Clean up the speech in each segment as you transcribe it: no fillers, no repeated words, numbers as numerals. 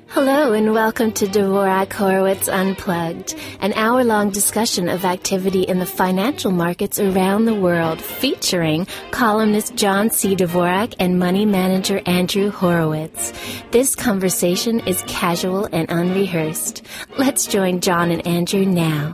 Hello and welcome to Dvorak Horowitz Unplugged, an hour-long discussion of activity in the financial markets around the world, featuring columnist John C. Dvorak and money manager Andrew Horowitz. This conversation is casual and unrehearsed. Let's join John and Andrew now.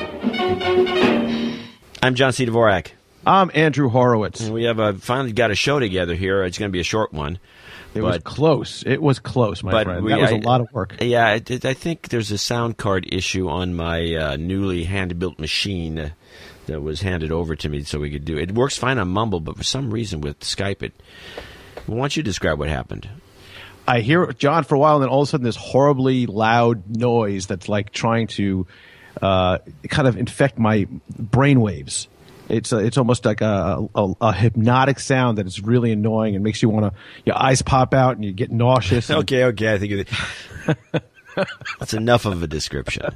I'm John C. Dvorak. I'm Andrew Horowitz. And we have finally got a show together here. It's going to be a short one. It was close. It was close, my friend. That was a lot of work. Yeah, I think there's a sound card issue on my newly hand-built machine that was handed over to me so we could do it. It works fine on Mumble, but for some reason with Skype, why don't you describe what happened? I hear John for a while, and then all of a sudden this horribly loud noise that's like trying to kind of infect my brainwaves. It's almost like a hypnotic sound that is really annoying and makes you want to, your eyes pop out and you get nauseous. Okay, I think that's enough of a description.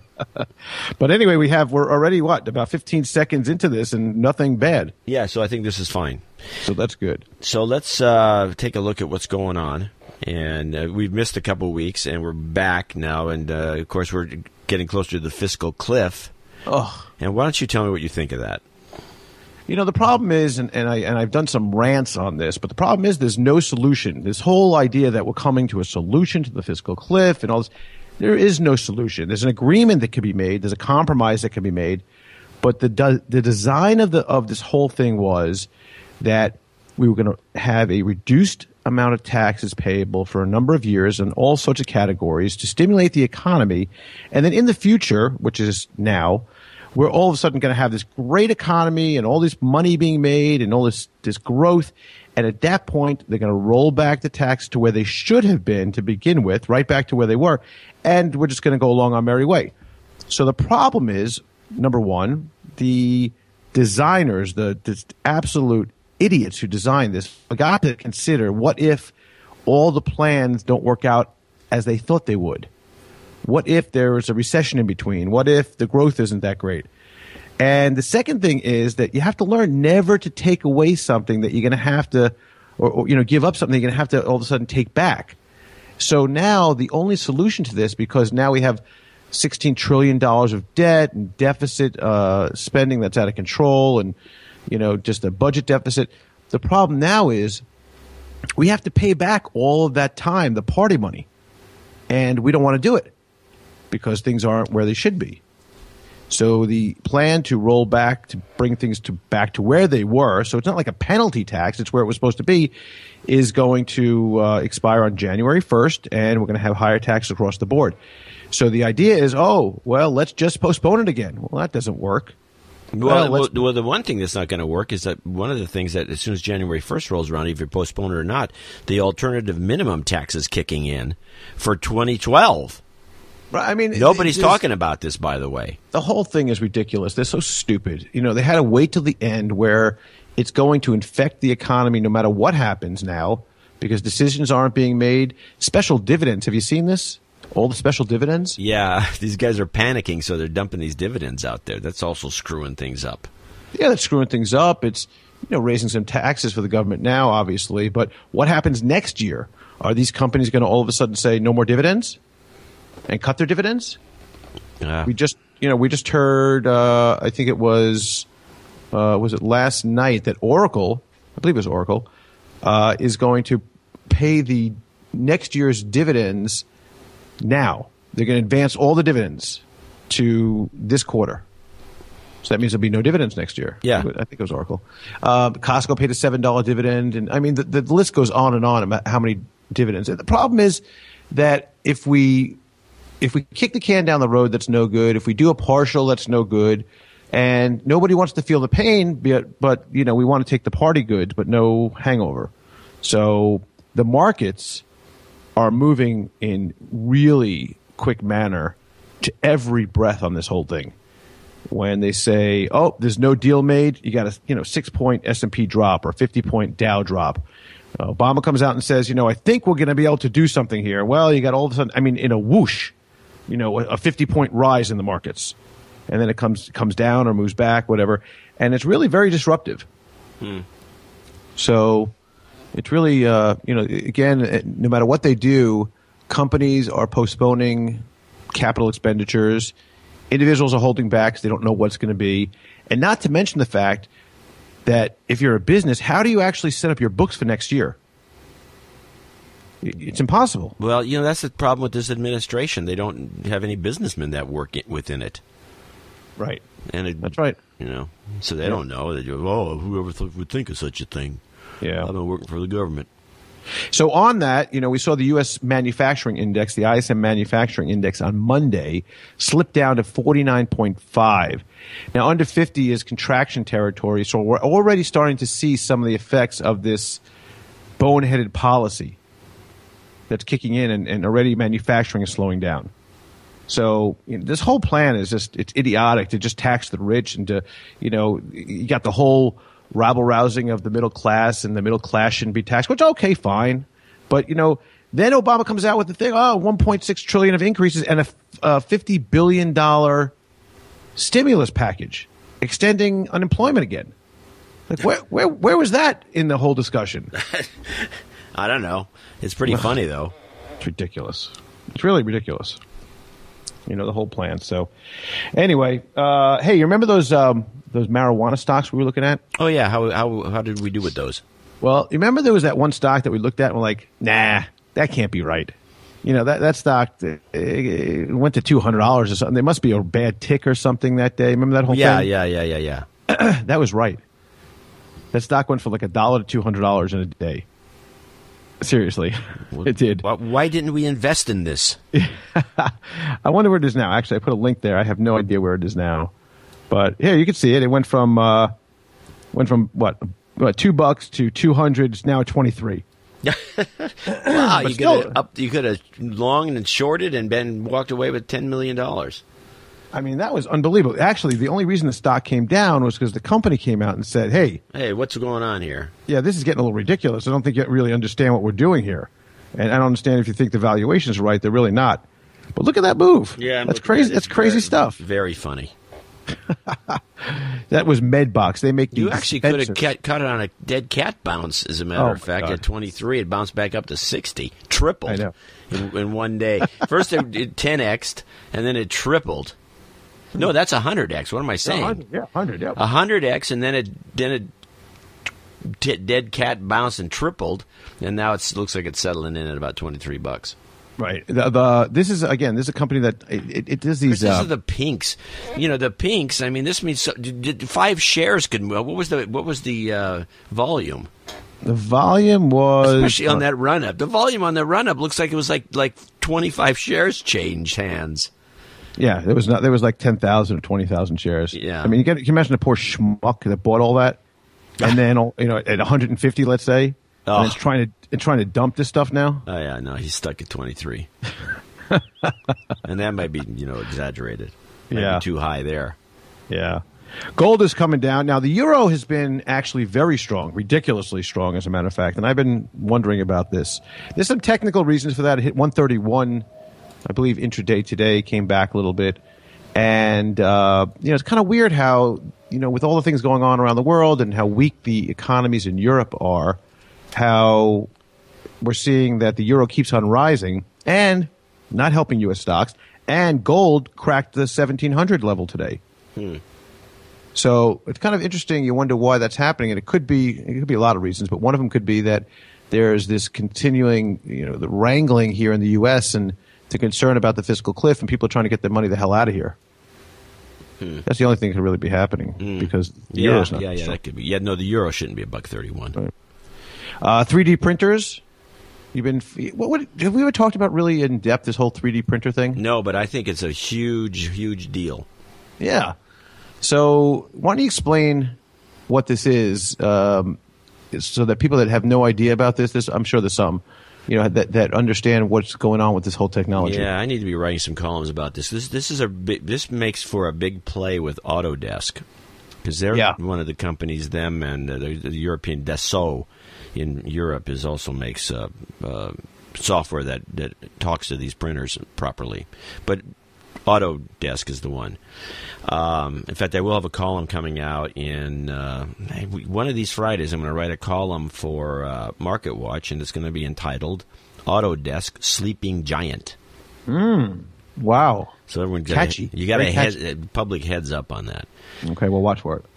But anyway, we're already about 15 seconds into this and nothing bad. Yeah, so I think this is fine. So that's good. So let's take a look at what's going on. And we've missed a couple weeks, and we're back now. And of course, we're getting closer to the fiscal cliff. Oh. And why don't you tell me what you think of that? You know, the problem is, and I've done some rants on this, but the problem is there's no solution. This whole idea that we're coming to a solution to the fiscal cliff and all this, there is no solution. There's an agreement that can be made. There's a compromise that can be made. But the design of this whole thing was that we were going to have a reduced amount of taxes payable for a number of years in all sorts of categories to stimulate the economy. And then in the future, which is now, we're all of a sudden going to have this great economy and all this money being made and all this growth. And at that point, they're going to roll back the tax to where they should have been to begin with, right back to where they were. And we're just going to go along our merry way. So the problem is, number one, the designers, the absolute idiots who designed this, got to consider what if all the plans don't work out as they thought they would. What if there is a recession in between? What if the growth isn't that great? And the second thing is that you have to learn never to take away something that you're going to have to, or give up something you're going to have to all of a sudden take back. So now the only solution to this, because now we have $16 trillion of debt and deficit spending that's out of control and, just a budget deficit. The problem now is we have to pay back all of that time, the party money. And we don't want to do it, because things aren't where they should be. So the plan to roll back, to bring things back to where they were, so it's not like a penalty tax, it's where it was supposed to be, is going to expire on January 1st, and we're going to have higher taxes across the board. So the idea is, let's just postpone it again. Well, that doesn't work. Well, the one thing that's not going to work is that one of the things that as soon as January 1st rolls around, if you postpone it or not, the alternative minimum tax is kicking in for 2012. I mean, nobody's talking about this, by the way. The whole thing is ridiculous. They're so stupid. They had to wait till the end where it's going to infect the economy no matter what happens now, because decisions aren't being made. Special dividends. Have you seen this? All the special dividends? Yeah, these guys are panicking, so they're dumping these dividends out there. That's also screwing things up. Yeah, that's screwing things up. It's raising some taxes for the government now, obviously. But what happens next year? Are these companies going to all of a sudden say no more dividends and cut their dividends? We just heard, I think it was it last night, that Oracle, I believe it was Oracle, is going to pay the next year's dividends now. They're going to advance all the dividends to this quarter. So that means there'll be no dividends next year. Yeah. I think it was Oracle. Costco paid a $7 dividend. And I mean, the list goes on and on about how many dividends. And the problem is that if we kick the can down the road, that's no good. If we do a partial, that's no good. And nobody wants to feel the pain, but we want to take the party goods, but no hangover. So the markets are moving in really quick manner to every breath on this whole thing. When they say, there's no deal made, you got a 6-point S&P drop or 50-point Dow drop. Obama comes out and says, I think we're going to be able to do something here. Well, you got all of a sudden, in a whoosh, a 50-point rise in the markets. And then it comes down or moves back, whatever. And it's really very disruptive. So it's really, again, no matter what they do, companies are postponing capital expenditures. Individuals are holding back because they don't know what's going to be. And not to mention the fact that if you're a business, how do you actually set up your books for next year? It's impossible. Well, that's the problem with this administration. They don't have any businessmen that work within it. Right. And that's right. So they don't know. They go, whoever would think of such a thing? Yeah. I've been working for the government. So on that, we saw the U.S. manufacturing index, the ISM manufacturing index on Monday, slipped down to 49.5. Now, under 50 is contraction territory, so we're already starting to see some of the effects of this boneheaded policy that's kicking in, and already manufacturing is slowing down. So this whole plan is it's idiotic to just tax the rich and to, you got the whole rabble-rousing of the middle class, and the middle class shouldn't be taxed, which, okay, fine. But, then Obama comes out with the thing, $1.6 trillion of increases and a $50 billion stimulus package, extending unemployment again. Like, where was that in the whole discussion? I don't know. It's pretty funny, though. It's ridiculous. It's really ridiculous. The whole plan. So, anyway, hey, you remember those marijuana stocks we were looking at? Oh yeah, how did we do with those? Well, you remember there was that one stock that we looked at and we're like, nah, that can't be right. That stock it went to $200 or something. There must be a bad tick or something that day. Remember that whole thing? Yeah. That was right. That stock went from like $1 to $200 in a day. Seriously, it did. Why didn't we invest in this? I wonder where it is now. Actually, I put a link there. I have no idea where it is now. But here, you can see it. It went from what $2 to 200. It's now at 23. Wow, you could have longed and shorted and been walked away with $10 million. I mean, that was unbelievable. Actually, the only reason the stock came down was because the company came out and said, hey, what's going on here? Yeah, this is getting a little ridiculous. I don't think you really understand what we're doing here. And I don't understand if you think the valuation is right. They're really not. But look at that move. Yeah, that's crazy. That's crazy stuff. Very funny. That was Medbox. They make you actually could have cut it on a dead cat bounce. As a matter of fact, at 23, it bounced back up to 60, tripled. I know. In one day. First it 10x'd, and then it tripled. No, that's 100x. What am I saying? 100, yeah, 100. Yeah, 100x, and then it dead cat bounced and tripled, and now it looks like it's settling in at about $23. Right. This is a company that it does these. This is the pinks. The pinks. I mean, this means 5 shares could move. What was the volume? The volume was, especially on that run up. The volume on the run up looks like it was like 25 shares changed hands. Yeah, there was like 10,000 or 20,000 shares. Yeah. I mean, can you imagine a poor schmuck that bought all that, and then at 150, let's say, and it's trying to dump this stuff now. Oh yeah, no, he's stuck at 23, and that might be exaggerated. Might be too high there. Yeah. Gold is coming down. Now, the euro has been actually very strong, ridiculously strong, as a matter of fact, and I've been wondering about this. There's some technical reasons for that. It hit 131. I believe intraday today, came back a little bit. And, it's kind of weird how, with all the things going on around the world and how weak the economies in Europe are, how we're seeing that the euro keeps on rising and not helping U.S. stocks. And gold cracked the 1,700 level today. So it's kind of interesting. You wonder why that's happening. And it could be a lot of reasons, but one of them could be that there's this continuing, the wrangling here in the U.S. and the concern about the fiscal cliff, and people are trying to get their money the hell out of here. That's the only thing that could really be happening because the euro's not. Yeah, that could be. Yeah, no, the euro shouldn't be $1.31. Right. 3D printers. Have we ever talked about really in depth this whole 3D printer thing? No, but I think it's a huge, huge deal. Yeah. So why don't you explain what this is, so that people that have no idea about this, I'm sure there's some, that understand what's going on with this whole technology. Yeah, I need to be writing some columns about this. This makes for a big play with Autodesk, because they're one of the companies. Them and the European Dassault in Europe also makes software that talks to these printers properly, but Autodesk is the one. In fact, I will have a column coming out in one of these Fridays. I'm going to write a column for Market Watch, and it's going to be entitled Autodesk Sleeping Giant. Wow. So everyone catchy. You got a public heads up on that. Okay, we'll watch for it.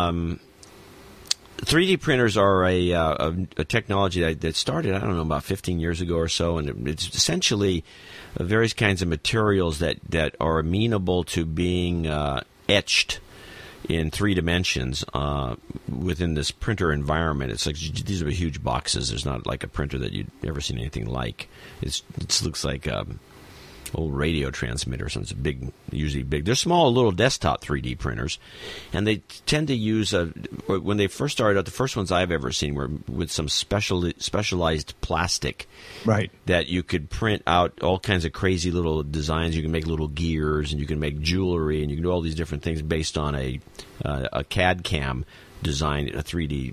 3D printers are a technology that started, I don't know, about 15 years ago or so, and it's essentially various kinds of materials that are amenable to being etched in 3 dimensions within this printer environment. It's like these are huge boxes. There's not like a printer that you'd ever seen anything like. It looks like old radio transmitter, so it's usually big. They're small little desktop 3D printers, and they tend to use when they first started out, the first ones I've ever seen were with some specialized plastic, right, that you could print out all kinds of crazy little designs. You can make little gears, and you can make jewelry, and you can do all these different things based on a CAD CAM design, a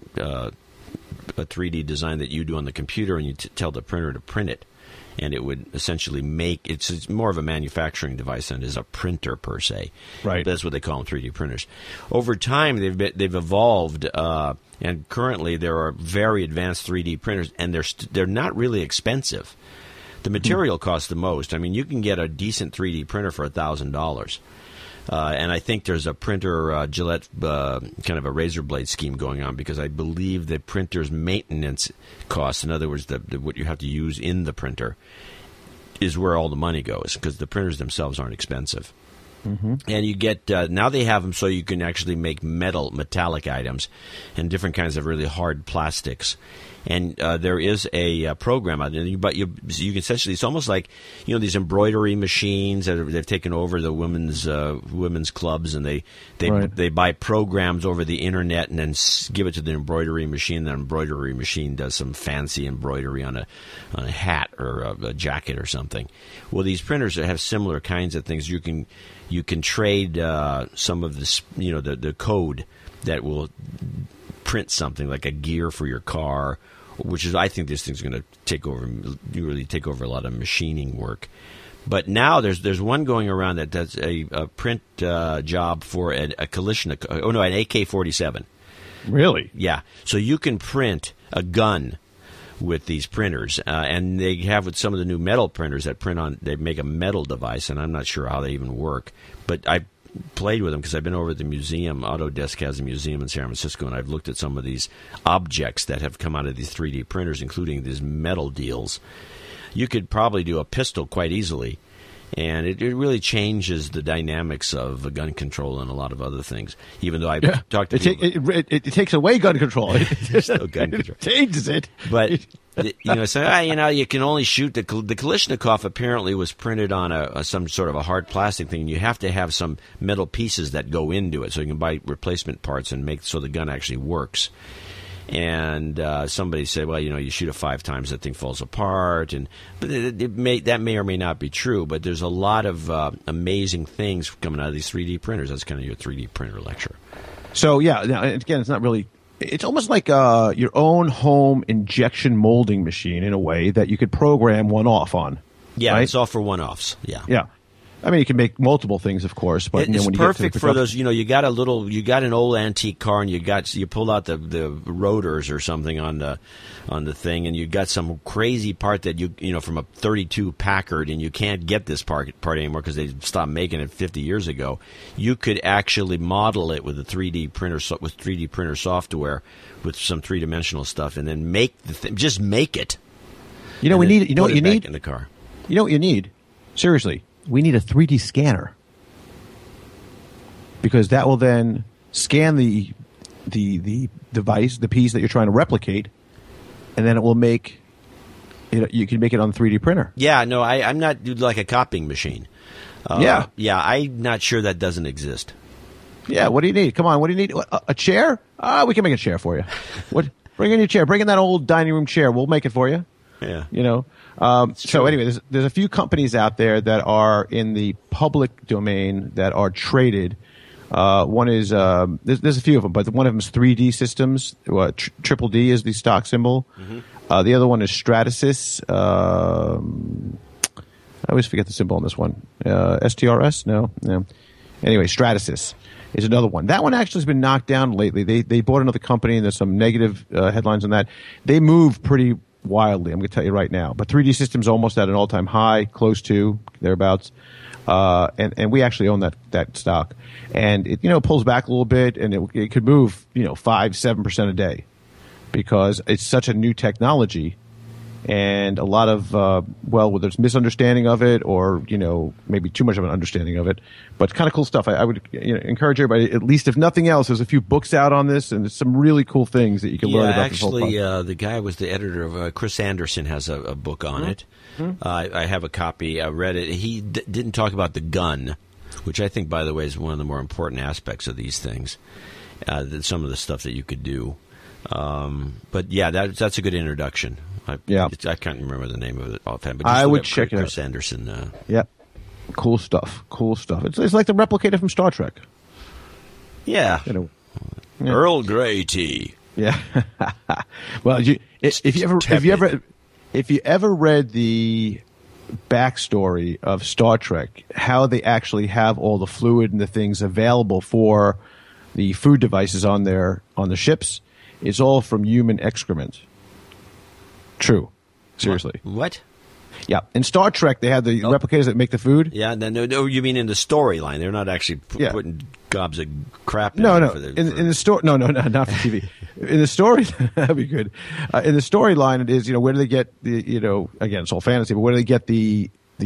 3D design that you do on the computer, and you tell the printer to print it. And it would essentially it's more of a manufacturing device than it is a printer per se. Right. That's what they call them, 3D printers. Over time, they've evolved, and currently there are very advanced 3D printers, and they're not really expensive. The material costs the most. I mean, you can get a decent 3D printer for $1,000. And I think there's a printer, Gillette, kind of a razor blade scheme going on, because I believe the printer's maintenance costs, in other words, what you have to use in the printer, is where all the money goes, because the printers themselves aren't expensive. Mm-hmm. And you get now they have them so you can actually make metallic items and different kinds of really hard plastics. And there is a program out there, but you can essentially, it's almost like, these embroidery machines they've taken over the women's clubs, and they buy programs over the internet and then give it to the embroidery machine. The embroidery machine does some fancy embroidery on a hat or a jacket or something. Well, these printers have similar kinds of things. You can trade some of this, the code that will print something like a gear for your car, which is, I think this thing's going to take over a lot of machining work. But now there's one going around that does a print job for a Kalashnikov. Oh no, an AK-47. Really? Yeah. So you can print a gun with these printers, and they have with some of the new metal printers that they make a metal device, and I'm not sure how they even work. But I played with them because I've been over at the museum. Autodesk has a museum in San Francisco, and I've looked at some of these objects that have come out of these 3D printers, including these metal deals. You could probably do a pistol quite easily, and it really changes the dynamics of gun control and a lot of other things. Even though I've talked to people, it takes away gun control. No gun control. It changes it, but you can only shoot the Kalashnikov. Apparently, was printed on some sort of a hard plastic thing. You have to have some metal pieces that go into it, so you can buy replacement parts and make so the gun actually works. And somebody said, well, you shoot it 5 times, that thing falls apart. But that may or may not be true. But there's a lot of amazing things coming out of these 3D printers. That's kind of your 3D printer lecture. So, yeah, now, again, it's not really... It's almost like your own home injection molding machine in a way that you could program one-off on. Yeah, right? It's all for one-offs. Yeah. Yeah. I mean, you can make multiple things, of course, but it's when you perfect get to for those. You got an old antique car, and you pull out the rotors or something on the thing, and you got some crazy part that from a 32 Packard, and you can't get this part anymore because they stopped making it 50 years ago. You could actually model it with a 3D printer with 3D printer software with some 3-dimensional stuff, and then make the thing. Just make it. We need. You know what you need in the car. You know what you need? Seriously. We need a 3D scanner, because that will then scan the device, the piece that you're trying to replicate, and then it will make it. You can make it on the 3D printer. Yeah, no, I'm not like a copying machine. Yeah, I'm not sure that doesn't exist. Yeah, what do you need? Come on, what do you need? A chair? We can make a chair for you. What? Bring in your chair. Bring in that old dining room chair. We'll make it for you. Yeah. So anyway, there's a few companies out there that are in the public domain that are traded. One is there's a few of them, but one of them is 3D Systems. Triple D is the stock symbol. Mm-hmm. The other one is Stratasys. I always forget the symbol on this one. STRS? No. Anyway, Stratasys is another one. That one actually has been knocked down lately. They bought another company, and there's some negative headlines on that. They move pretty wildly. I'm going to tell you right now. But 3D Systems almost at an all-time high, close to, thereabouts. And we actually own that stock. And it, pulls back a little bit, and it could move, 5-7% a day because it's such a new technology. And a lot of, whether it's misunderstanding of it or, maybe too much of an understanding of it, but kind of cool stuff. I would encourage everybody, at least if nothing else, there's a few books out on this and there's some really cool things that you can learn about this whole process. Actually, the guy was the editor of, Chris Anderson has a book on it. Mm-hmm. I have a copy. I read it. He didn't talk about the gun, which I think, by the way, is one of the more important aspects of these things, some of the stuff that you could do. But yeah, that's a good introduction. I can't remember the name of it offhand, but I would check it out. Chris Anderson. Yep. Cool stuff. It's like the replicator from Star Trek. Yeah. Earl Grey tea. Yeah. Well, if you ever read the backstory of Star Trek, how they actually have all the fluid and the things available for the food devices on the ships, it's all from human excrement. True. Seriously. What? Yeah. In Star Trek, they have the replicators that make the food. Yeah. No, you mean in the storyline? They're not actually putting gobs of crap in No. In the story, no, not for TV. In the story, that'd be good. In the storyline, it is, where do they get the, again, it's all fantasy, but where do they get the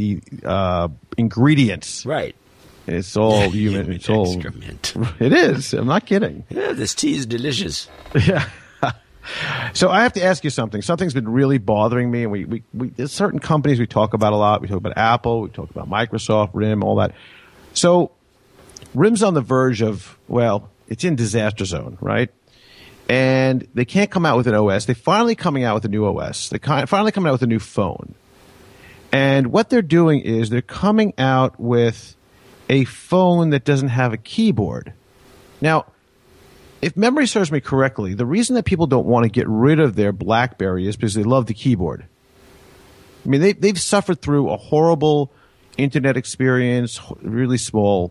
ingredients? Right. It's all human. It's all excrement. It is. I'm not kidding. Yeah, this tea is delicious. Yeah. So I have to ask you something. Something's been really bothering me, and we there's certain companies we talk about a lot. We talk about Apple, we talk about Microsoft, RIM, all that. So RIM's on the verge of, it's in disaster zone, right? And they can't come out with an OS. They're finally coming out with a new OS. They're finally coming out with a new phone. And what they're doing is they're coming out with a phone that doesn't have a keyboard. Now, if memory serves me correctly, the reason that people don't want to get rid of their BlackBerry is because they love the keyboard. I mean, they've suffered through a horrible internet experience, really small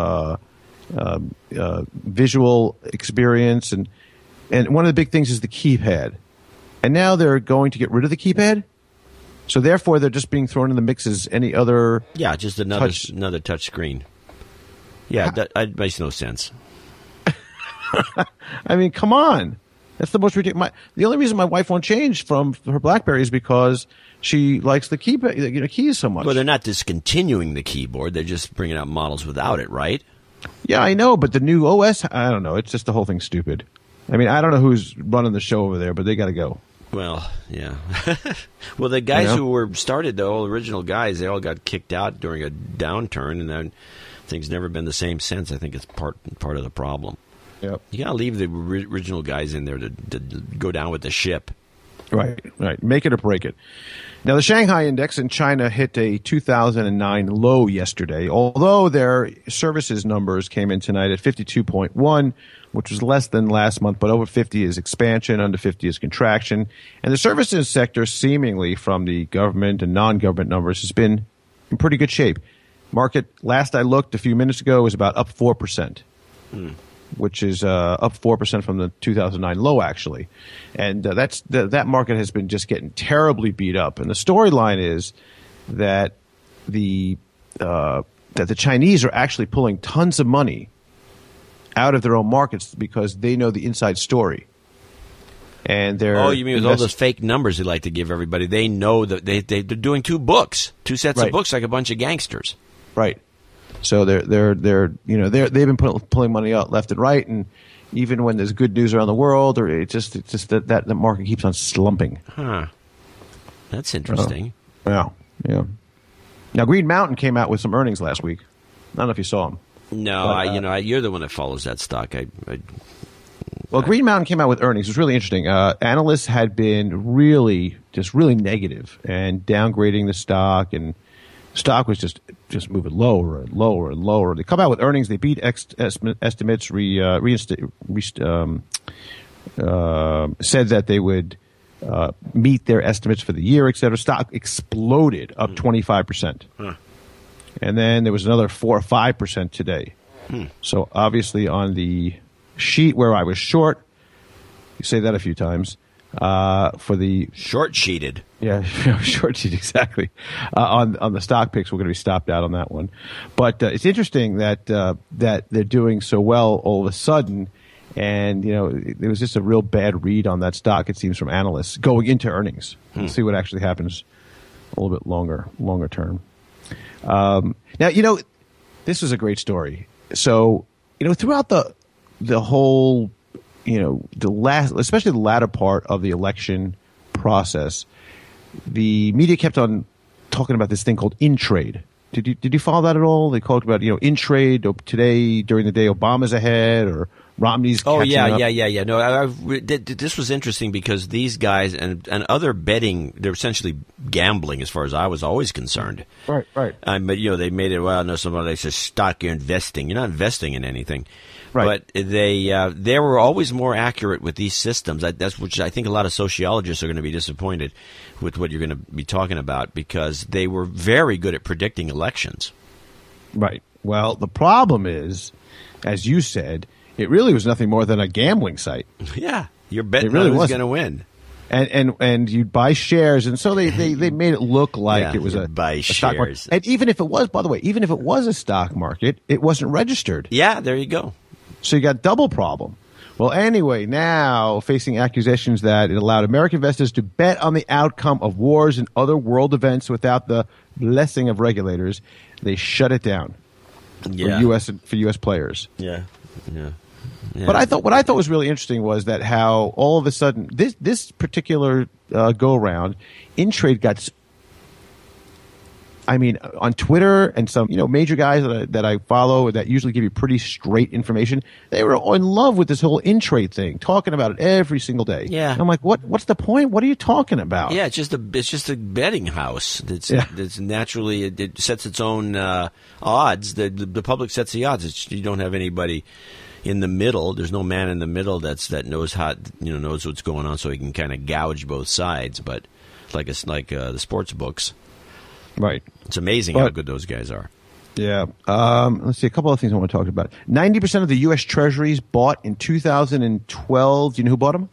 visual experience, and one of the big things is the keypad. And now they're going to get rid of the keypad, so therefore they're just being thrown in the mix as any other. Yeah, just another touch screen. Yeah, that makes no sense. I mean, come on. That's the most ridiculous. The only reason my wife won't change from her BlackBerry is because she likes the keys so much. Well, they're not discontinuing the keyboard. They're just bringing out models without it, right? Yeah, I know, but the new OS, I don't know. It's just the whole thing's stupid. I mean, I don't know who's running the show over there, but they got to go. Well, yeah. Well, the guys who were started, the old original guys, they all got kicked out during a downturn, and then things never been the same since. I think it's part of the problem. Yep. You got to leave the original guys in there to go down with the ship. Right. Make it or break it. Now, the Shanghai Index in China hit a 2009 low yesterday, although their services numbers came in tonight at 52.1, which was less than last month, but over 50 is expansion, under 50 is contraction. And the services sector, seemingly from the government and non-government numbers, has been in pretty good shape. Market, last I looked a few minutes ago, was about up 4%. Which is up 4% from the 2009 low, actually. And that market has been just getting terribly beat up. And the storyline is that the Chinese are actually pulling tons of money out of their own markets because they know the inside story. And they're you mean with all those fake numbers they like to give everybody? They know that they're doing two sets of books like a bunch of gangsters. Right. So they've been pulling money out left and right, and even when there's good news around the world, or it's just that the market keeps on slumping. Huh. That's interesting. Yeah. Now Green Mountain came out with some earnings last week. I don't know if you saw them. No, but, you're the one that follows that stock. Well, Green Mountain came out with earnings. It was really interesting. Analysts had been really negative and downgrading the stock, and stock was just moving lower and lower and lower. They come out with earnings. They beat estimates. Said that they would meet their estimates for the year, et cetera. Stock exploded up 25%. And then there was another 4 or 5% today. So obviously on the sheet where I was short, you say that a few times, for the short sheeted. Yeah, short sheet, exactly. On the stock picks, we're going to be stopped out on that one. But it's interesting that that they're doing so well all of a sudden. And, there was just a real bad read on that stock, it seems, from analysts going into earnings. We'll see what actually happens a little bit longer term. Now, this was a great story. So, throughout the whole, especially the latter part of the election process, the media kept on talking about this thing called InTrade. Did you follow that at all? They talked about, InTrade today during the day, Obama's ahead or Romney's catching up. Yeah. No, this was interesting because these guys and other betting, they're essentially gambling as far as I was always concerned. Right. But, they made it, somebody says stock you're investing. You're not investing in anything. Right. But they were always more accurate with these systems. That's which I think a lot of sociologists are going to be disappointed with what you're going to be talking about because they were very good at predicting elections. Right. Well, the problem is, as you said, it really was nothing more than a gambling site. Yeah, you're betting really who's going to win. And you'd buy shares, and so they made it look like it was a stock market. And even if it was, by the way, a stock market, it wasn't registered. Yeah, there you go. So you got double problem. Well, anyway, now facing accusations that it allowed American investors to bet on the outcome of wars and other world events without the blessing of regulators, they shut it down for U.S. players. Yeah. But what I thought was really interesting was that how all of a sudden this particular go around, InTrade got. I mean, on Twitter and some major guys that I follow that usually give you pretty straight information, they were in love with this whole InTrade thing, talking about it every single day. Yeah, and I'm like, what's the point? What are you talking about? Yeah, it's just a betting house. It's naturally it sets its own odds. The public sets the odds. You don't have anybody in the middle. There's no man in the middle that knows knows what's going on, so he can kind of gouge both sides. But like the sports books. Right. It's amazing how good those guys are. Yeah. Let's see. A couple of things I want to talk about. 90% of the U.S. Treasuries bought in 2012. Do you know who bought them?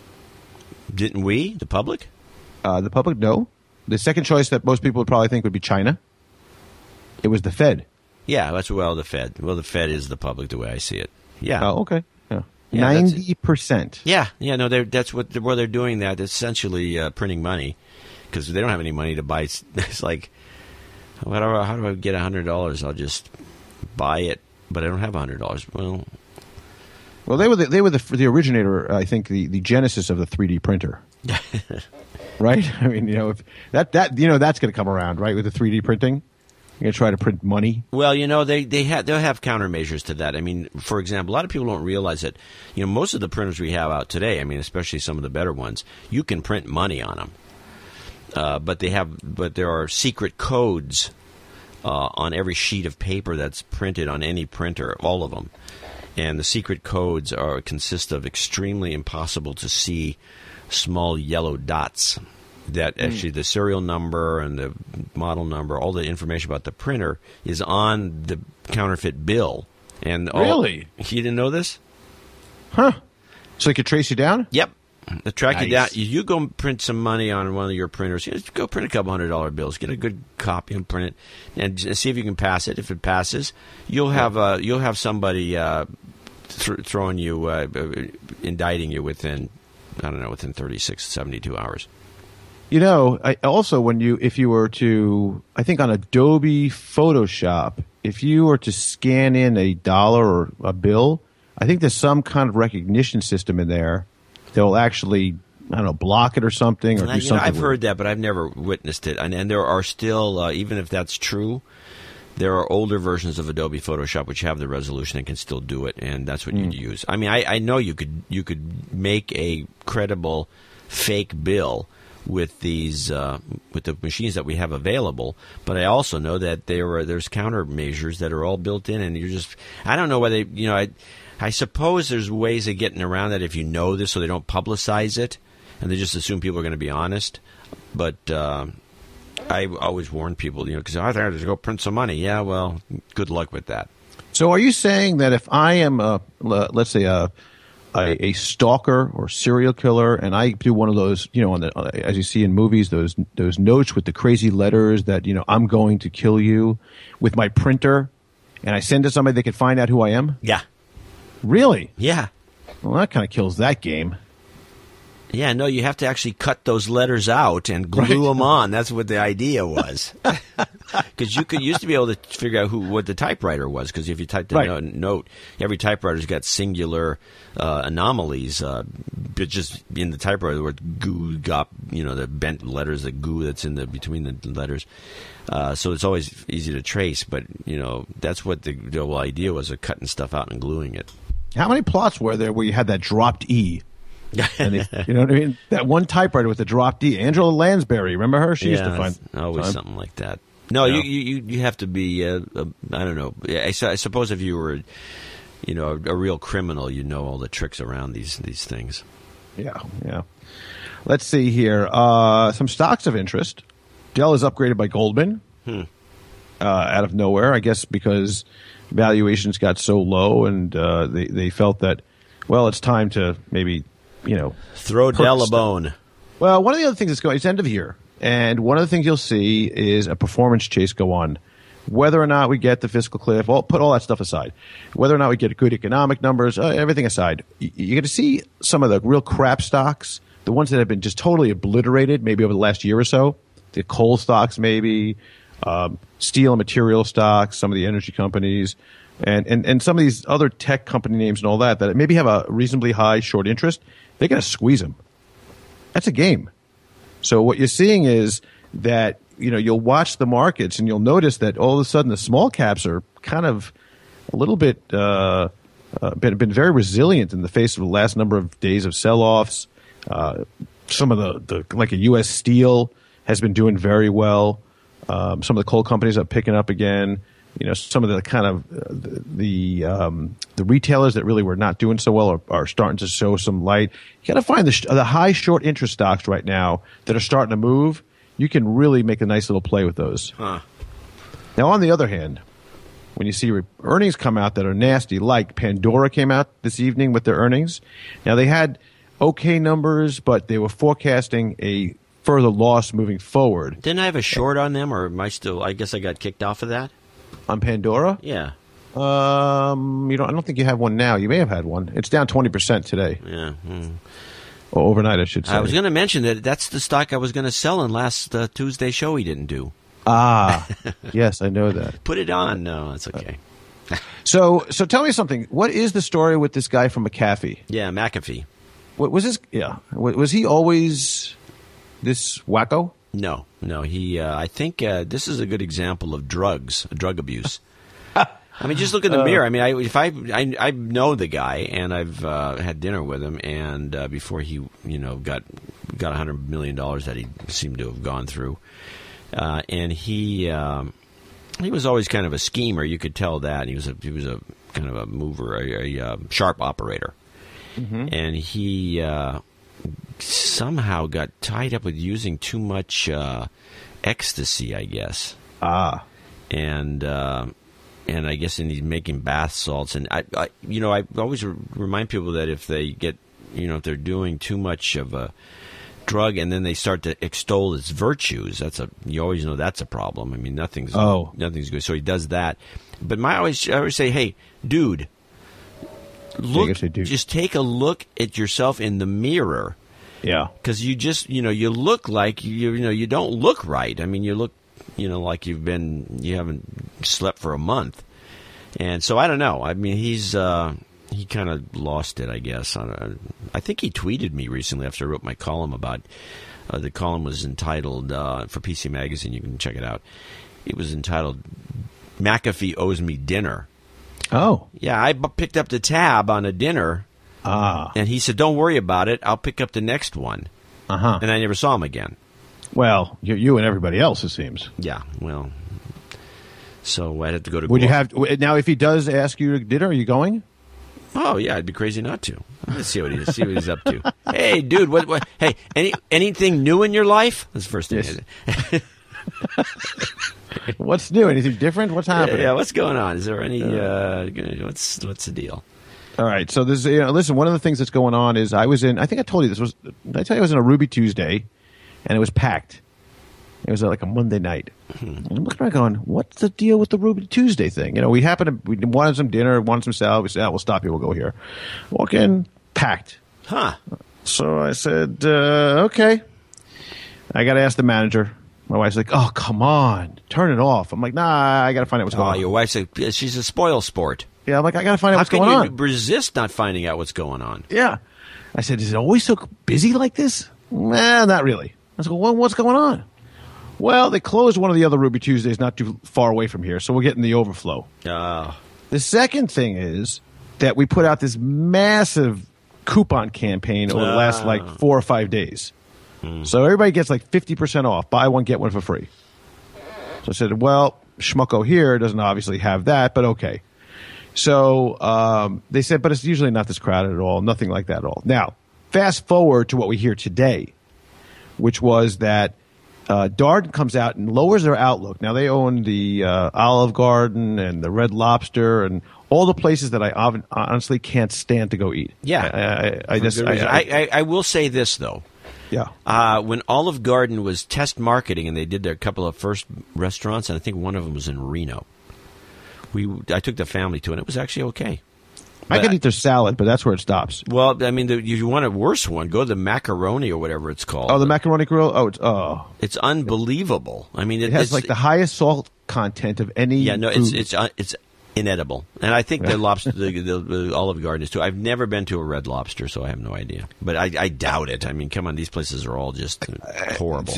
Didn't we? The public? The public, no. The second choice that most people would probably think would be China. It was the Fed. Yeah, the Fed. Well, the Fed is the public the way I see it. Yeah. Oh, okay. Yeah. 90%. Yeah. No, that's what they're doing. That essentially printing money. Because they don't have any money to buy. It's like, how do I get $100? I'll just buy it, but I don't have $100. Well, they were the originator. I think the genesis of the 3D printer. Right? I mean, if that's going to come around, right? With the 3D printing, you're going to try to print money. Well, they'll have countermeasures to that. I mean, for example, a lot of people don't realize that. Most of the printers we have out today, I mean, especially some of the better ones, you can print money on them. But there are secret codes on every sheet of paper that's printed on any printer, all of them. And the secret codes consist of extremely impossible to see small yellow dots that actually the serial number and the model number, all the information about the printer is on the counterfeit bill. And really? You didn't know this? Huh. So they could trace you down? Yep. They track you down. You go print some money on one of your printers. Just go print a couple $100 bills. Get a good copy and print it, and see if you can pass it. If it passes, you'll have somebody throwing you, indicting you within 36 to 72 hours. If you were to, I think on Adobe Photoshop, if you were to scan in $1 or a bill, I think there's some kind of recognition system in there. They'll actually, block it or something, or do something. I've heard that, but I've never witnessed it. And there are still, even if that's true, there are older versions of Adobe Photoshop which have the resolution and can still do it, and that's what you'd use. I mean, I know you could make a credible fake bill with these with the machines that we have available, but I also know that there's countermeasures that are all built in, and I don't know whether I suppose there's ways of getting around that if you know this, so they don't publicize it, and they just assume people are going to be honest. But I always warn people, because I think I just go print some money. Yeah, well, good luck with that. So, are you saying that if I am, let's say, a a stalker or serial killer, and I do one of those, on the as you see in movies, those notes with the crazy letters that I'm going to kill you, with my printer, and I send to somebody that can find out who I am. Yeah. Really? Yeah. Well, that kind of kills that game. Yeah, no, you have to actually cut those letters out and glue them on. That's what the idea was. Because you used to be able to figure out what the typewriter was. Because if you typed a note, every typewriter's got singular anomalies. But just in the typewriter, the word goo, gop, the bent letters, the goo that's in between the letters. So it's always easy to trace. But that's what the whole idea was, of cutting stuff out and gluing it. How many plots were there where you had that dropped E? And you know what I mean? That one typewriter with the dropped D. Angela Lansbury, remember her? She used to find always something like that. No, you have to be. I don't know. I suppose if you were, a real criminal, you know all the tricks around these things. Yeah. Let's see here. Some stocks of interest. Dell is upgraded by Goldman out of nowhere. I guess because valuations got so low, and they felt that, well, it's time to maybe. Throw Dell a bone. Well, one of the other things that's going, it's end of year, and one of the things you'll see is a performance chase go on. Whether or not we get the fiscal cliff, put all that stuff aside. Whether or not we get good economic numbers, everything aside, you get to see some of the real crap stocks, the ones that have been just totally obliterated, maybe over the last year or so. The coal stocks, maybe steel and material stocks, some of the energy companies, and some of these other tech company names and all that maybe have a reasonably high short interest. They're going to squeeze them. That's a game. So what you're seeing is that, you'll watch the markets and you'll notice that all of a sudden the small caps are kind of a little bit, been very resilient in the face of the last number of days of sell-offs. Some of the like a U.S. Steel has been doing very well. Some of the coal companies are picking up again. Some of the kind of the retailers that really were not doing so well are starting to show some light. You got to find the high short interest stocks right now that are starting to move. You can really make a nice little play with those. Now, on the other hand, when you see earnings come out that are nasty, like Pandora came out this evening with their earnings. Now, they had okay numbers, but they were forecasting a further loss moving forward. Didn't I have a short on them, or am I still? I guess I got kicked off of that. On Pandora? Yeah. I don't think you have one now. You may have had one. It's down 20% today. Yeah. Or overnight, I should say. I was going to mention that's the stock I was going to sell in last Tuesday show he didn't do. Yes, I know that. Put it on. No, that's okay. So tell me something. What is the story with this guy from McAfee? Yeah, McAfee. What was this? Yeah. Was he always this wacko? No. He. I think this is a good example of drug abuse. I mean, just look in the mirror. I mean, I know the guy, and I've had dinner with him, and before he, got $100 million that he seemed to have gone through, and he was always kind of a schemer. You could tell that he was a kind of a mover, a sharp operator, and he somehow got tied up with using too much ecstasy, I guess. And I guess he's making bath salts. And I always remind people that if they get, if they're doing too much of a drug and then they start to extol its virtues, you always know that's a problem. I mean, nothing's good. So he does that. But I always say, hey, dude, just take a look at yourself in the mirror. Yeah. Because you just, you look like, you don't look right. I mean, you look, like you haven't slept for a month. And so I don't know. I mean, he kind of lost it, I guess. I think he tweeted me recently after I wrote my column about, the column was entitled, for PC Magazine, you can check it out. It was entitled, McAfee Owes Me Dinner. Oh. Yeah, I picked up the tab on a dinner. And he said, don't worry about it. I'll pick up the next one. And I never saw him again. Well, you and everybody else, it seems. Yeah, well, so I'd have to go to. Would you have now? If he does ask you to dinner, are you going? Oh yeah, I'd be crazy not to. Let's see what he's up to. Hey, dude, what? Hey, anything new in your life? That's the first thing. Yes. What's new? Anything different? What's happening? Yeah, what's going on? Is there any? What's the deal? All right. So this, listen. One of the things that's going on is I think I told you this was. Did I tell you I was in a Ruby Tuesday, and it was packed. It was like a Monday night. And I'm looking around going, what's the deal with the Ruby Tuesday thing? We wanted some dinner, wanted some salad. We said, we'll stop here. We'll go here. Walk in, packed. Huh. So I said, okay. I got to ask the manager. My wife's like, oh, come on. Turn it off. I'm like, nah, I got to find out what's going on. Your wife's she's a spoil sport. Yeah, I'm like, I got to find out what's going on. How can you resist not finding out what's going on? Yeah. I said, is it always so busy like this? Nah, not really. I said, well, what's going on? Well, they closed one of the other Ruby Tuesdays not too far away from here, so we're getting the overflow. The second thing is that we put out this massive coupon campaign over the last 4 or 5 days. So everybody gets 50% off. Buy one, get one for free. So I said, well, Schmucko here doesn't obviously have that, but okay. So they said, but it's usually not this crowded at all, nothing like that at all. Now, fast forward to what we hear today, which was that Darden comes out and lowers their outlook. Now, they own the Olive Garden and the Red Lobster and all the places that I honestly can't stand to go eat. Yeah. I will say this, though. Yeah. When Olive Garden was test marketing and they did their couple of first restaurants, and I think one of them was in Reno, I took the family to it, and it was actually okay. I could eat their salad, but that's where it stops. Well, I mean, if you want a worse one, go to the Macaroni or whatever it's called. Oh, the Macaroni Grill? It's unbelievable. I mean, it has the highest salt content of any food. It's inedible. And I think the lobster, the Olive Garden is too. I've never been to a Red Lobster, so I have no idea. But I doubt it. I mean, come on, these places are all just horrible.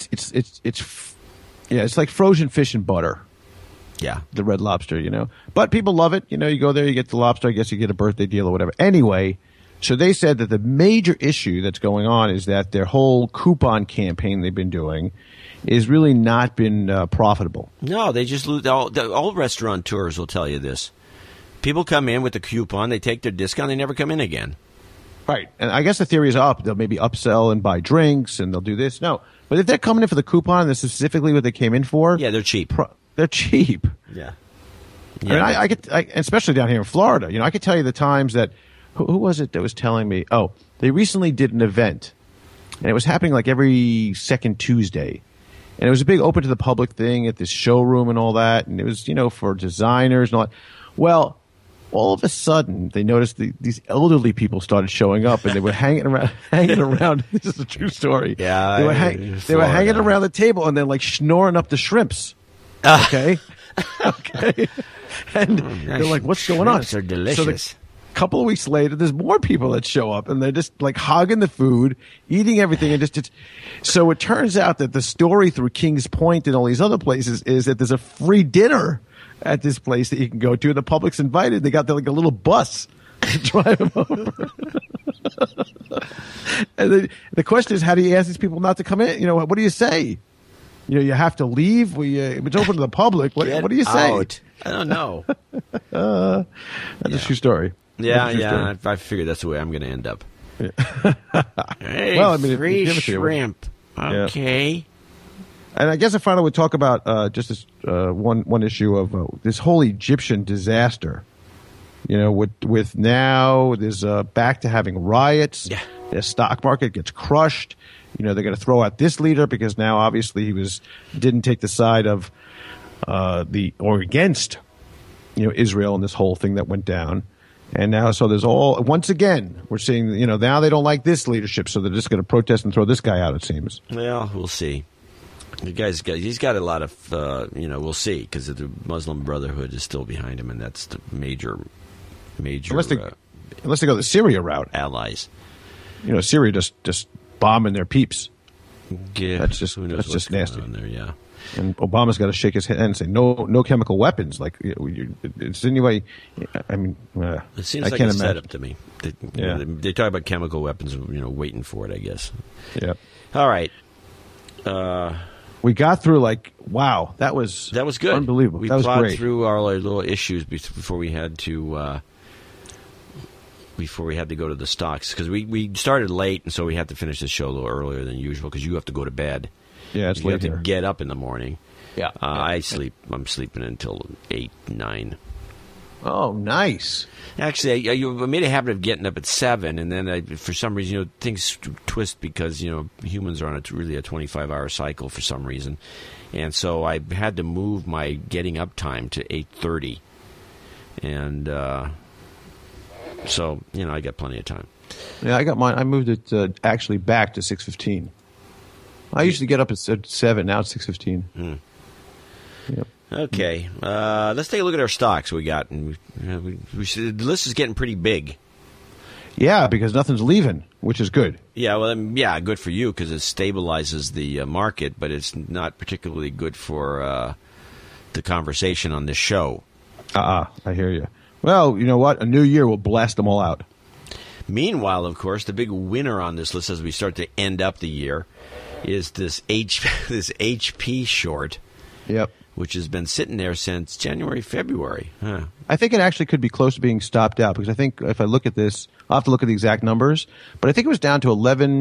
It's like frozen fish and butter. Yeah. The Red Lobster, But people love it. You go there, you get the lobster. I guess you get a birthday deal or whatever. Anyway, so they said that the major issue that's going on is that their whole coupon campaign they've been doing is really not been profitable. No, they just lose. All restaurateurs will tell you this. People come in with the coupon, they take their discount, they never come in again. Right. And I guess the theory is they'll maybe upsell and buy drinks and they'll do this. No. But if they're coming in for the coupon, and that's specifically what they came in for. Yeah, they're cheap. They're cheap. Yeah. I mean, especially down here in Florida, I could tell you the times that, who was it that was telling me, they recently did an event, and it was happening every second Tuesday. And it was a big open to the public thing at this showroom and all that, and it was, for designers and all that. Well, all of a sudden, they noticed these elderly people started showing up, and they were hanging around. This is a true story. Yeah. They were hanging around the table and then schnoring up the shrimps. Okay. Okay. And they're like, what's going on? Shrimps are delicious. So a couple of weeks later, there's more people that show up, and they're just hogging the food, eating everything, and so it turns out that the story through Kings Point and all these other places is that there's a free dinner at this place that you can go to, and the public's invited. They got a little bus to drive them over. And the question is, how do you ask these people not to come in? What do you say? You have to leave. It's open to the public. What do you say? Out. I don't know. That's a true story. Yeah. I figured that's the way I'm going to end up. Yeah. Hey, well, I mean, free shrimp. Okay. Yeah. And I guess I finally would talk about just this one issue of this whole Egyptian disaster. With now there's back to having riots. Yeah. The stock market gets crushed. They're going to throw out this leader because now obviously he didn't take the side of against Israel and this whole thing that went down. And now so there's once again we're seeing now they don't like this leadership, so they're just going to protest and throw this guy out, it seems. Well, we'll see. He's got a lot of we'll see, because the Muslim Brotherhood is still behind him, and that's the major unless they go the Syria route. Allies. Syria just bombing their peeps. Yeah, that's just nasty. There, yeah. And Obama's got to shake his head and say no chemical weapons. It's anyway. I mean, it seems like a setup to me. They talk about chemical weapons, waiting for it, I guess. Yeah. All right. We got through wow, that was good, unbelievable. We that was plowed great. through our little issues before we had to. Before we had to go to the stocks, because we started late, and so we had to finish the show a little earlier than usual, because you have to go to bed. Yeah, it's you late have to here. get up in the morning. Yeah. I'm sleeping until 8, 9. Oh, nice. Actually, I made a habit of getting up at 7, and then for some reason, things twist because, humans are on really a 25-hour cycle for some reason. And so I had to move my getting up time to 8:30. And so, I got plenty of time. Yeah, I got mine. I moved it actually back to 6:15. I used to get up at 7. Now it's 6:15. Yep. Okay, let's take a look at our stocks we got. And the list is getting pretty big. Yeah, because nothing's leaving, which is good. Yeah, well, good for you because it stabilizes the market, but it's not particularly good for the conversation on this show. I hear you. Well, you know what? A new year will blast them all out. Meanwhile, of course, the big winner on this list as we start to end up the year is this HP short. Yep. Which has been sitting there since January, February. Huh. I think it actually could be close to being stopped out because I think if I look at this, I'll have to look at the exact numbers, but I think it was down to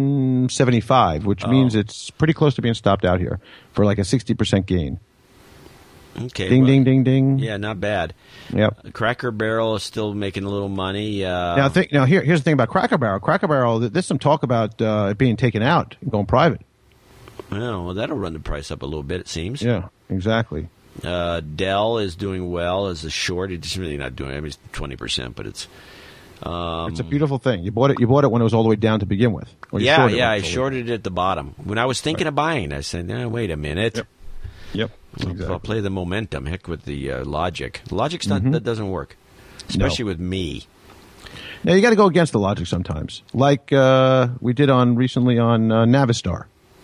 1175, which means it's pretty close to being stopped out here for like a 60% gain. Okay. Ding, ding, ding, ding. Yeah, not bad. Yep. Cracker Barrel is still making a little money. Now, here's the thing about Cracker Barrel. Cracker Barrel, there's some talk about it being taken out and going private. Well, that'll run the price up a little bit, it seems. Yeah, exactly. Dell is doing well as a short. It's really not doing. It's 20%, but it's. It's a beautiful thing. You bought it when it was all the way down to begin with. I shorted it at the bottom when I was thinking of buying. I said, wait a minute. Yep. Exactly. I'll play the momentum. Heck with the logic. Logic's not that doesn't work, especially with me. Now you got to go against the logic sometimes, like we did recently on Navistar.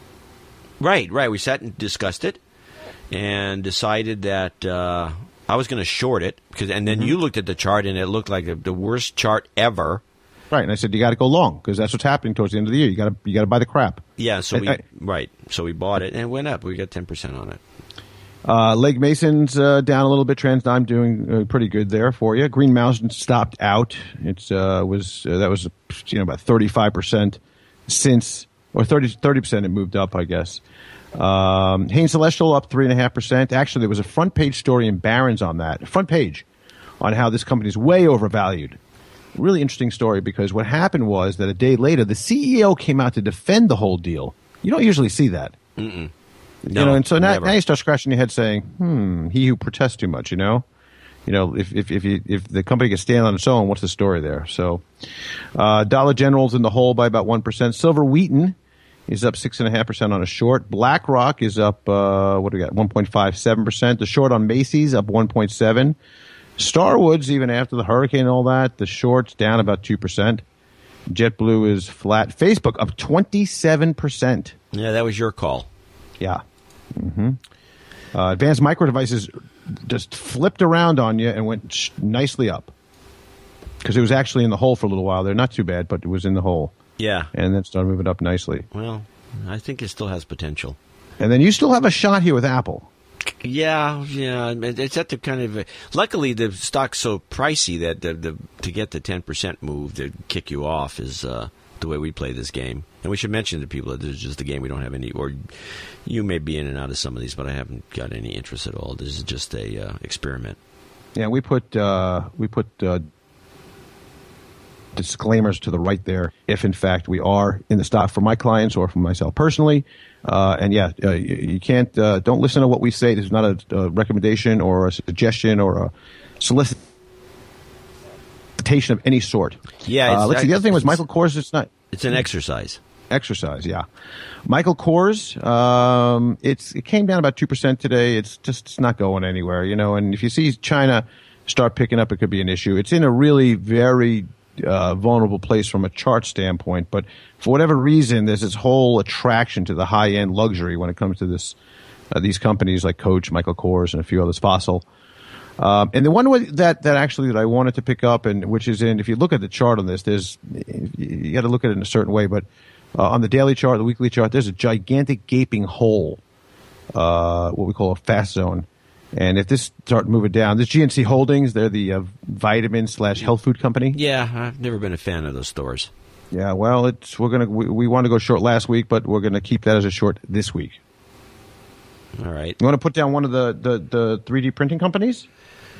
Right. We sat and discussed it, and decided that I was going to short it and then you looked at the chart and it looked like the worst chart ever. Right, and I said you got to go long because that's what's happening towards the end of the year. You got to buy the crap. Yeah, so we bought it and it went up. We got 10% on it. Legg Mason's down a little bit. TransDigm doing pretty good there for you. Green Mountain stopped out. It was about 35% since, or 30% it moved up, I guess. Hain Celestial up 3.5%. Actually, there was a front page story in Barron's on that. Front page on how this company is way overvalued. Really interesting story because what happened was that a day later, the CEO came out to defend the whole deal. You don't usually see that. Mm-mm. No, and so now you start scratching your head saying, he who protests too much, if the company can stand on its own, what's the story there? So, Dollar General's in the hole by about 1%. Silver Wheaton is up 6.5% on a short. BlackRock is up, 1.57%. The short on Macy's up 1.7%. Starwood's, even after the hurricane and all that, the short's down about 2%. JetBlue is flat. Facebook up 27%. Yeah, that was your call. Yeah. Mm-hmm. Advanced Micro Devices just flipped around on you and went nicely up because it was actually in the hole for a little while there. Not too bad, but it was in the hole. Yeah. And then started moving up nicely. Well, I think it still has potential. And then you still have a shot here with Apple. Yeah. It's at the kind of. Luckily, the stock's so pricey that to get the 10% move to kick you off is the way we play this game. And we should mention to people that this is just a game. We don't have any, or you may be in and out of some of these, but I haven't got any interest at all. This is just a experiment. Yeah, we put disclaimers to the right there if, in fact, we are in the stock for my clients or for myself personally. You can't, don't listen to what we say. This is not a recommendation or a suggestion or a solicitation of any sort. Yeah. The other thing was Michael Kors. It's an exercise. Exercise, yeah. Michael Kors, it came down about 2% today. It's not going anywhere, and if you see China start picking up, it could be an issue. It's in a really very vulnerable place from a chart standpoint, but for whatever reason, there's this whole attraction to the high-end luxury when it comes to these companies like Coach, Michael Kors, and a few others, Fossil. And the one that I wanted to pick up, and which is if you look at the chart on this, you got to look at it in a certain way, but on the daily chart, the weekly chart, there's a gigantic gaping hole, what we call a fast zone. And if this start moving down, this GNC Holdings, they're the vitamin/health food company. Yeah, I've never been a fan of those stores. Yeah, well, we wanted to go short last week, but we're going to keep that as a short this week. All right. You want to put down one of the 3D printing companies?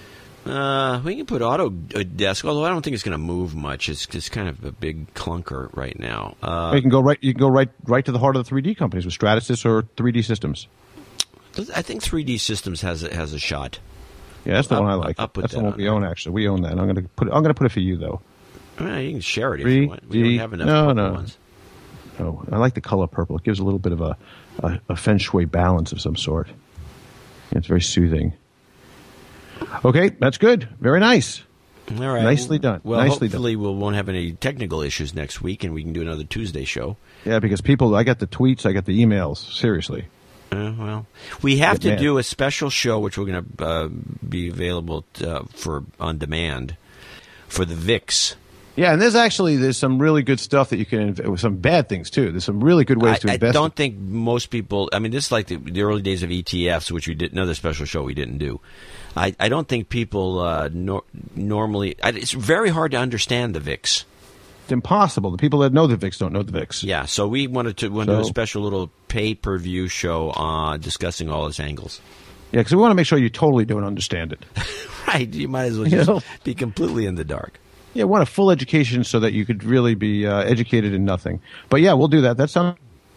We can put Autodesk, although I don't think it's going to move much. It's kind of a big clunker right now. You can go right to the heart of the 3D companies with Stratasys or 3D Systems. I think 3D Systems has a shot. Yeah, that's the one I like. That's the one we own. Actually, we own that. I'm going to put it for you though. Well, you can share it if you want. We don't have enough purple ones. Oh, I like the color purple. It gives a little bit of a feng shui balance of some sort. It's very soothing. Okay, that's good. Very nice. All right. Nicely done. Well, Nicely hopefully done. we won't have any technical issues next week, and we can do another Tuesday show. Yeah, because I got the tweets, I got the emails. Seriously. Well, we have to do a special show, which we're going to be available for on demand for the VIX. Yeah, and there's some really good stuff that you can, some bad things too. There's some really good ways to invest. I don't think most people, I mean, this is like the early days of ETFs, which we did, another special show we didn't do. I don't think people normally, it's very hard to understand the VIX. It's impossible. The people that know the VIX don't know the VIX. Yeah, so we wanted to do a special little pay-per-view show discussing all its angles. Yeah, because we want to make sure you totally don't understand it. Right, you might as well just be completely in the dark. Yeah, want a full education so that you could really be educated in nothing. But yeah, we'll do that. That sounds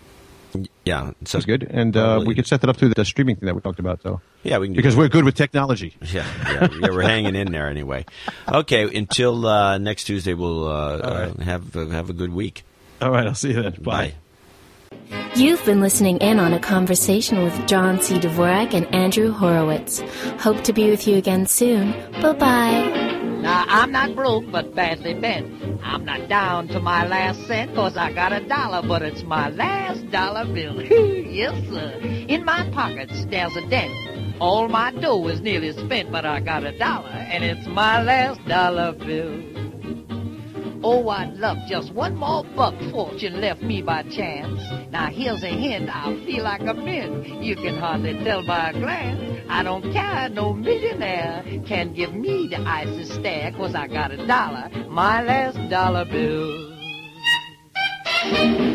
good, and we could set that up through the streaming thing that we talked about. So yeah, we can do because that. We're good with technology. Yeah, we're hanging in there anyway. Okay, until next Tuesday, we'll have a good week. All right, I'll see you then. Bye. You've been listening in on a conversation with John C. Dvorak and Andrew Horowitz. Hope to be with you again soon. Bye-bye. Now, I'm not broke, but badly bent. I'm not down to my last cent, 'cause I got $1, but it's my last dollar bill. Yes, sir. In my pockets, there's a dent. All my dough is nearly spent, but I got $1, and it's my last dollar bill. Oh, I'd love just one more buck fortune left me by chance. Now, here's a hint, I feel like a mint. You can hardly tell by a glance. I don't care, no millionaire can give me the icy stare, 'cause I got $1, my last dollar bill.